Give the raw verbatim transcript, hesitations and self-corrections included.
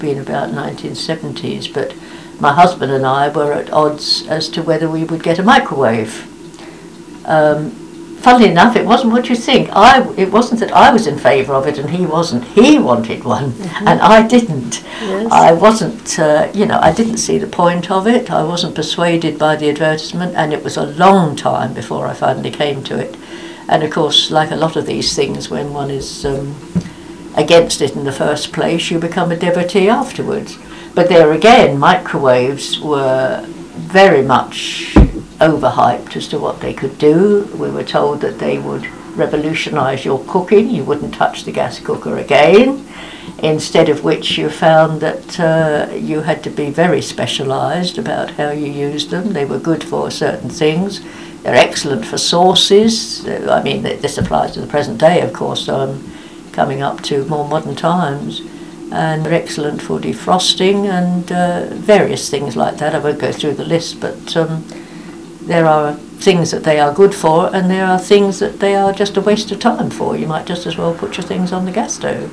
been about nineteen seventies, but my husband and I were at odds as to whether we would get a microwave. Um, funnily enough, it wasn't what you think. I, it wasn't that I was in favour of it and he wasn't. He wanted one, mm-hmm. and I didn't. Yes. I wasn't, uh, you know, I didn't see the point of it. I wasn't persuaded by the advertisement, and it was a long time before I finally came to it. And of course, like a lot of these things, when one is um, against it in the first place, you become a devotee afterwards. But there again, microwaves were very much overhyped as to what they could do. We were told that they would revolutionise your cooking. You wouldn't touch the gas cooker again. Instead of which you found that uh, you had to be very specialised about how you used them. They were good for certain things. They're excellent for sauces. I mean, this applies to the present day, of course, so I'm coming up to more modern times. And they're excellent for defrosting and uh, various things like that. I won't go through the list, but um, there are things that they are good for, and there are things that they are just a waste of time for. You might just as well put your things on the gas stove.